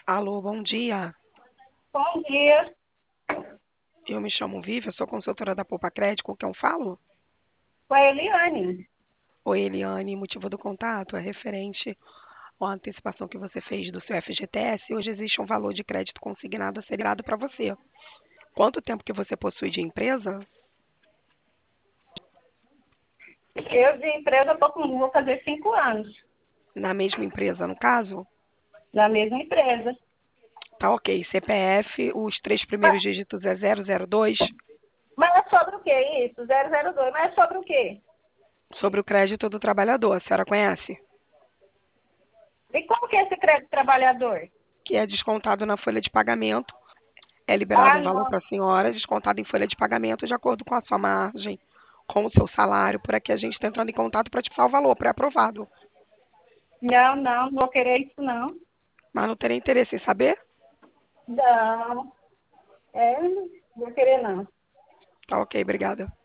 Alô, bom dia. Bom dia, Eu me chamo Vivi, eu sou consultora da Poupa Crédito, com quem eu falo? com a Eliane. Oi, Eliane, motivo do contato é referente à antecipação que você fez do seu FGTS. Hoje existe um valor de crédito consignado a ser dado para você. Quanto tempo que você possui de empresa? Eu de empresa vou fazer 5 anos Na mesma empresa, no caso? na mesma empresa. Tá ok. CPF, os três primeiros Mas, dígitos é 002. mas é sobre o que isso? 002, mas é sobre o quê? Sobre o crédito do trabalhador, a senhora conhece? E como que é esse crédito trabalhador? Que é descontado na folha de pagamento. É liberado Ah, um valor não, para a senhora, descontado em folha de pagamento de acordo com a sua margem, com o seu salário, por aqui a gente está entrando em contato para te falar o valor pré-aprovado. não vou querer isso não. Mas não teria interesse em saber? Não, não vou querer não. Tá ok, obrigada.